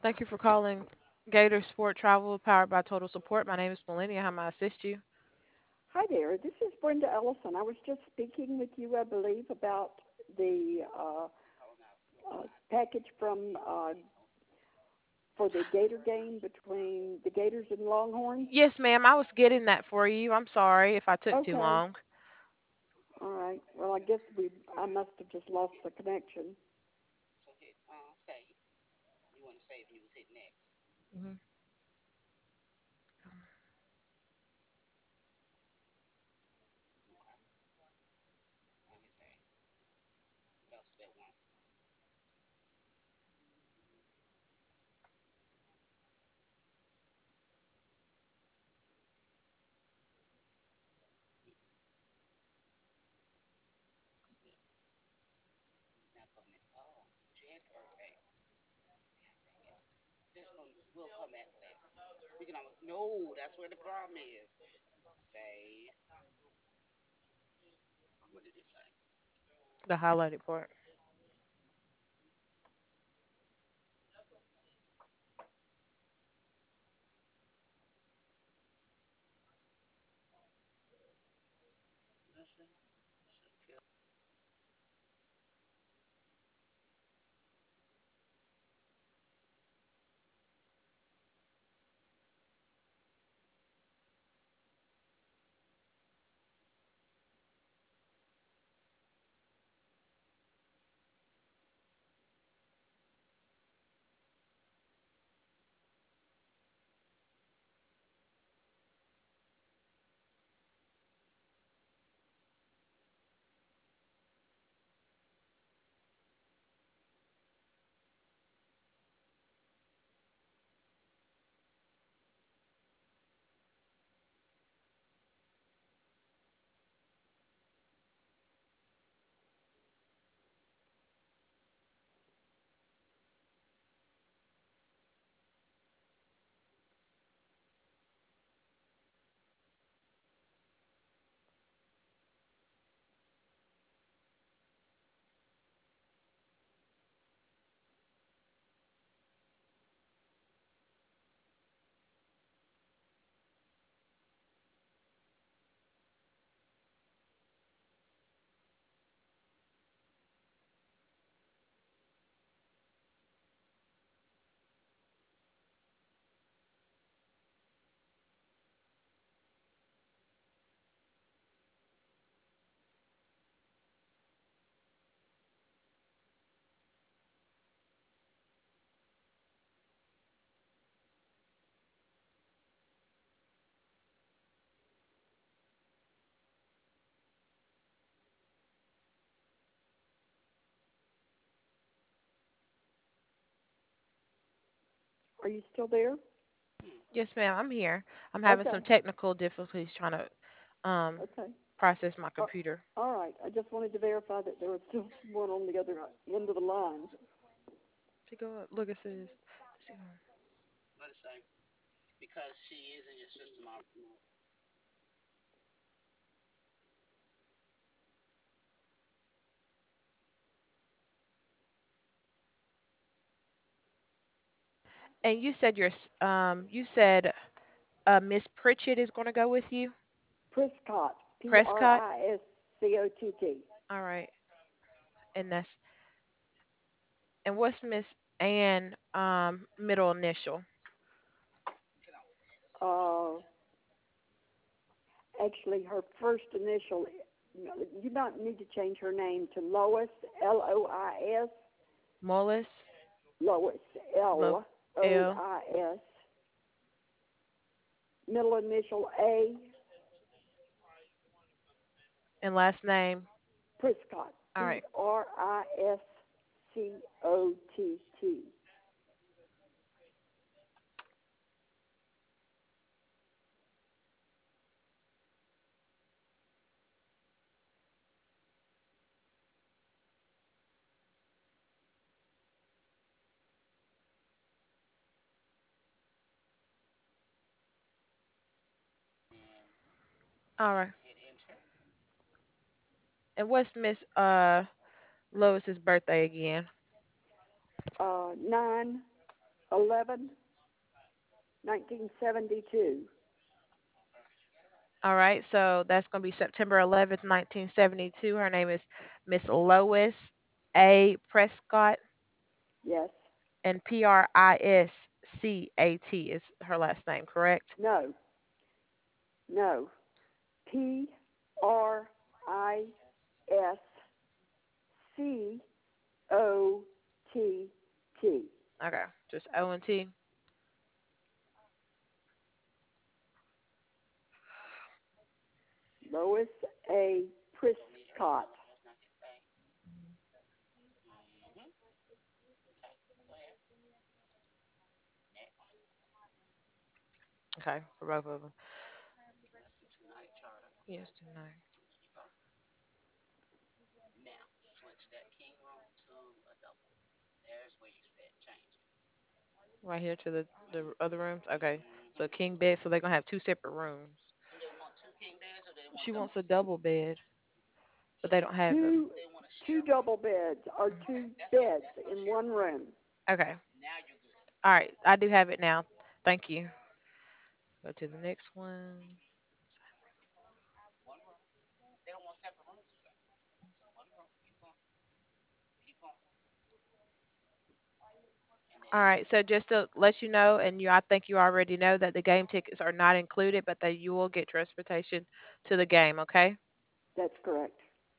Thank you for calling Gator Sport Travel powered by Total Support. My name is Melania. How may I assist you? Hi there, this is Brenda Ellison. I was just speaking with you, I believe, about the package from for the Gator game between the Gators and Longhorns. Yes, ma'am. I was getting that for you. I'm sorry if I took too Okay, long. all right. Well, I guess I must have just lost the connection. Mhm. The highlighted part. Are you still there? Yes, ma'am. I'm here. I'm having some Okay, technical difficulties trying to um, okay. process my Uh, computer. all right. I just wanted to verify that there was still someone on the other end of the line. To go up, look, it says. And you said Miss Pritchett is going to go with you. Prescott, P R Prescott. I S C O T T. All right. And that's and what's Miss Ann middle initial? Uh, Actually, her first initial, you might need to change her name to Lois, Lois, Mollis. Lois, Lo L Lois, middle initial A, and last name. Prescott, All right. Priscott. All right. And what's Miss Lois's birthday again? 9 11, 1972. All right, so that's going to be September 11th, 1972. Her name is Miss Lois A. Prescott, Yes. and Priscat is her last name, correct? No. No. Priscott. Okay, just O and T. Lois A. Prescott. Okay, for both of them. Yes, tonight. Right here to the other rooms. Okay, so king bed. So they're gonna have two separate rooms. She wants a double bed, but they don't have them. Two two double beds or two beds in one room. Okay. All right, I do have it now. Thank you. Go to the next one. All right, so just to let you know, and I think you already know that the game tickets are not included, but that you will get transportation to the game. Okay? That's correct.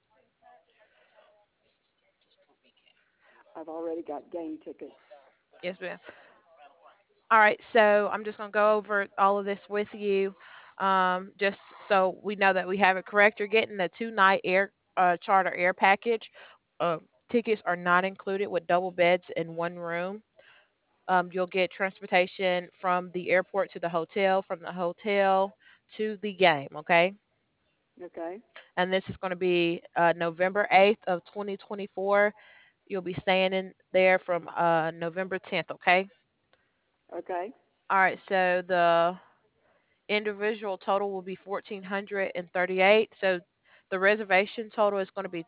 I've already got game tickets. Yes, ma'am. All right, so I'm just gonna go over all of this with you, just so we know that we have it correct. You're getting the 2 night air charter air package. Tickets are not included with double beds in one room. You'll get transportation from the airport to the hotel, from the hotel to the game. Okay, Okay. and this is going to be November 8th of 2024. You'll be staying in there from November 10th. Okay. Okay. All right, so the individual total will be 1,438. So the reservation total is going to be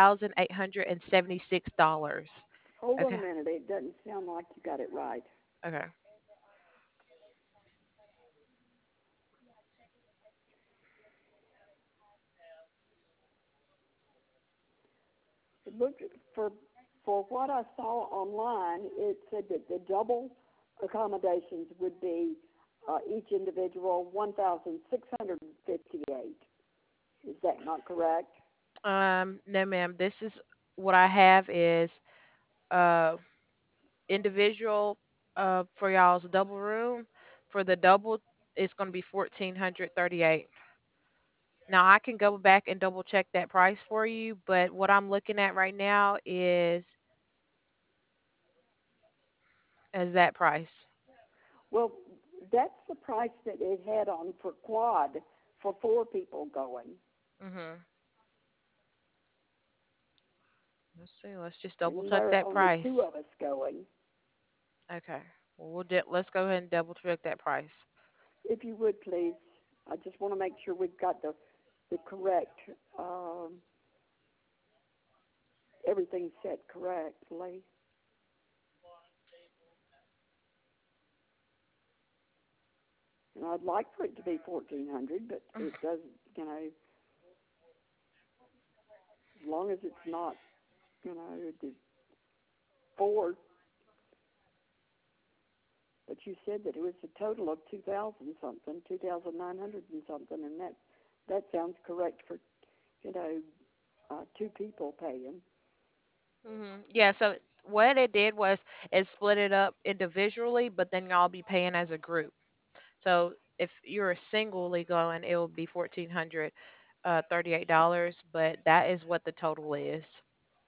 $2,876. Hold on a Okay. minute. It doesn't sound like you got it right. Okay. It looked for what I saw online. It said that the double accommodations would be each individual 1,658. Is that not correct? No, ma'am. This is what I have is uh individual for y'all's double room. For the double, it's going to be 1,438. Now I can go back and double check that price for you, but what I'm looking at right now is that price. Well, that's the price that it had on for quad for four people going, Mhm. Let's see. Let's just double and check there are that only two price. of us going. Okay. Well, let's go ahead and double check that price. If you would please, I just want to make sure we've got the correct everything set correctly. And I'd like for it to be 1,400, but it doesn't. As long as it's not, the four. But you said that it was a total of 2,000 something, 2,900 and something, and that sounds correct for you know two people paying. Yeah. So what it did was it split it up individually, but then y'all be paying as a group. So if you're singly going, it will be $1,438, but that is what the total is.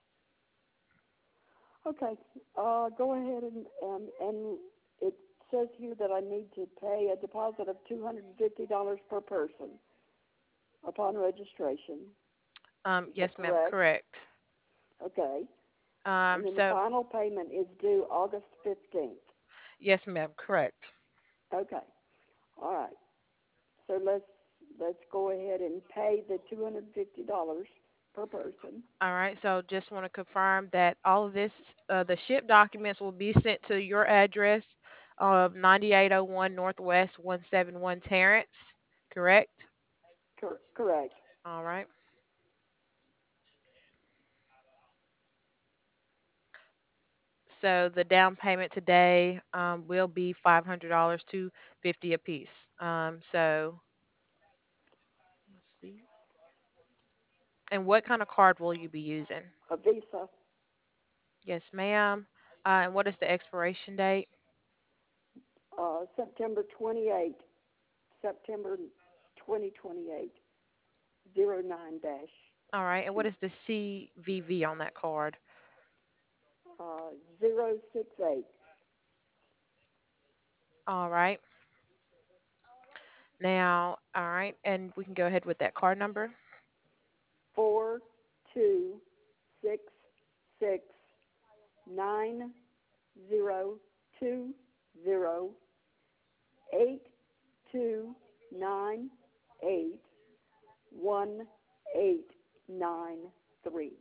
Okay, go ahead and it says here that I need to pay a deposit of $250 per person upon registration. Is that Yes, ma'am. correct? Correct. Okay, and then the So final payment is due August 15th. yes, ma'am. Correct. Okay, all right. So let's go ahead and pay the $250 per person. All right. So just want to confirm that all of this, the ship documents will be sent to your address. of 9801 Northwest 171 Terrence, correct? Correct. All right. So the down payment today will be $500 to 50 apiece. So let's see. And what kind of card will you be using? A Visa, Yes, ma'am. And what is the expiration date? September 28, September 2028, 09 dash All right. And what 2, is the CVV on that card? 068 All right. Now, all right. And we can go ahead with that card number. 42609082081893.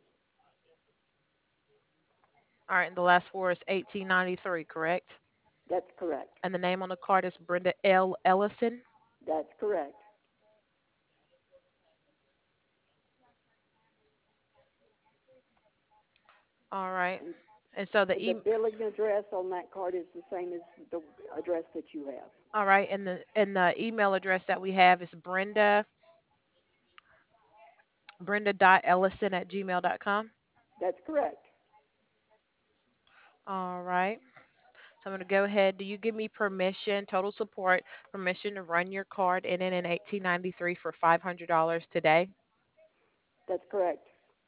All right. And the last four is 1893, correct? That's correct. And the name on the card is Brenda L. Ellison. That's correct. All right. And And so the billing address on that card is the same as the address that you have. all right, and the email address that we have is brenda.ellison@gmail.com. That's correct. All right. So I'm going to go ahead. Do you give me permission, total support, permission to run your card in 1893 for $500 today? That's correct.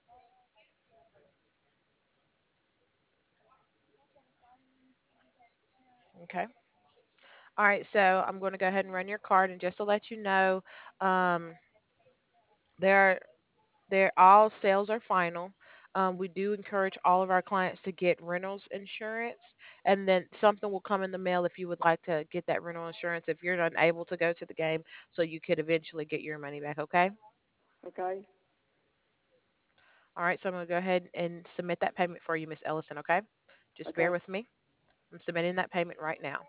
Okay. All right. So I'm going to go ahead and run your card, and just to let you know, um, there all sales are final. We do encourage all of our clients to get rentals insurance, and then something will come in the mail if you would like to get that rental insurance if you're unable to go to the game, so you could eventually get your money back. Okay. Okay. All right. So I'm going to go ahead and submit that payment for you, Miss Ellison. Okay. Just bear Okay. with me. I'm submitting that payment right now.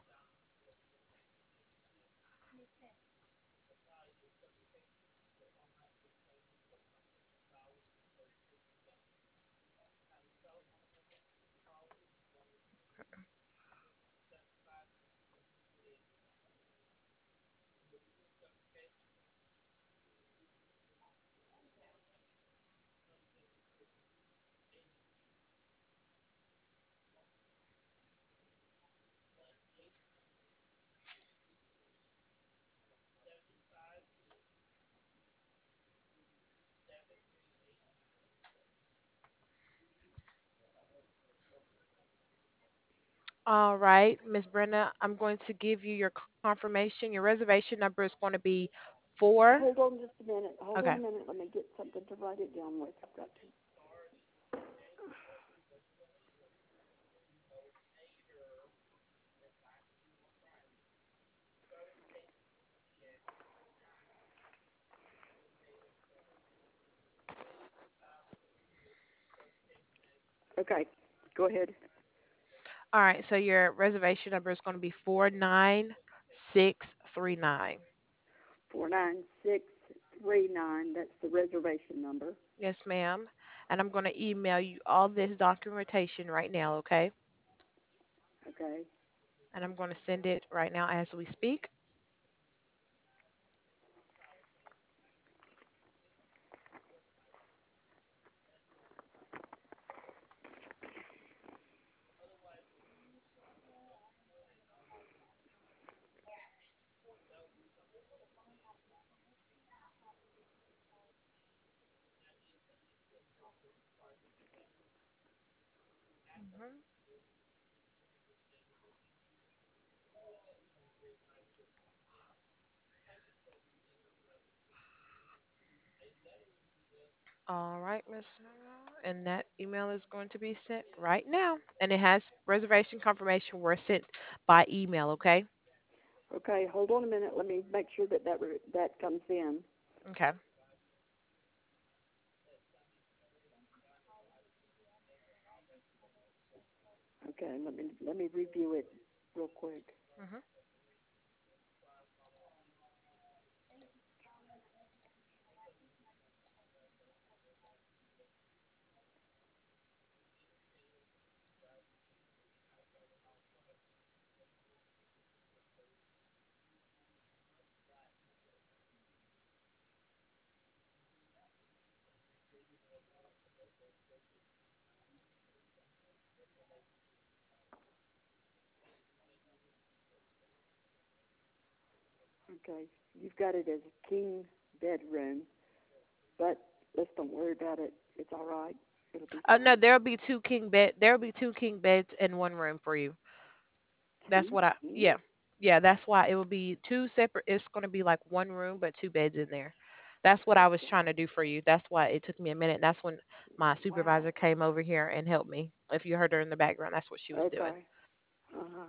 All right, Miss Brenda, I'm going to give you your confirmation. Your reservation number is going to be four. Hold on just a minute. Hold on Okay. a minute. Let me get something to write it down with. I've got to. Okay. Go ahead. All right, so your reservation number is going to be 49639. 49639. That's the reservation number. Yes, ma'am. And I'm going to email you all this documentation right now, okay? Okay. And I'm going to send it right now as we speak. Mhm. All right, Miss. And that email is going to be sent right now. And it has reservation confirmation were sent by email, okay? Okay. Hold on a minute. Let me make sure that that comes in. Okay. Okay. Let me review it. real quick. Mhm. Okay, you've got it as a king bedroom, but let's don't worry about it. It's all right. It'll be No, fine. there'll be two king bed. There'll be two king beds in one room for you. That's Two what I. Yeah, kings? yeah. That's why it will be two separate. It's going to be like one room, but two beds in there. That's what I was Okay. trying to do for you. That's why it took me a minute. That's when my Wow. supervisor came over here and helped me. If you heard her in the background, that's what she was doing. Okay. Uh-huh.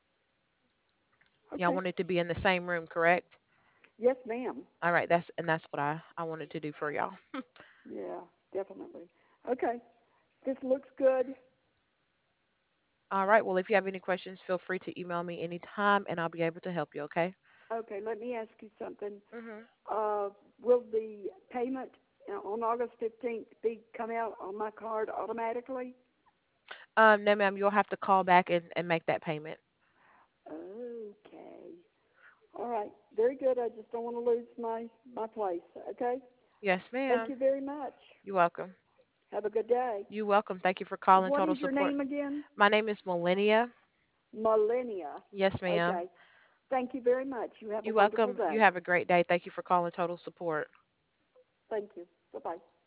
Y'all Okay. wanted to be in the same room, correct? Yes, ma'am. All right. That's what I wanted to do for y'all. Yeah, definitely. Okay. This looks good. All right. Well, if you have any questions, feel free to email me anytime, and I'll be able to help you. Okay. Okay, let me ask you something. Mhm. Uh, will the payment on August 15th be come out on my card automatically? No, ma'am. You'll have to call back and make that payment. Okay. All right. Very good. I just don't want to lose my place. Okay. Yes, Thank ma'am. you very much. You're welcome. Have a good day. You're welcome. Thank you for calling What Total is your Support. name again? My name is Millennia. Millennia. Yes, ma'am. Okay. Thank you very much. You have a You're wonderful welcome. You day. have a great day. Thank you for calling Total Support. Thank you. Bye bye.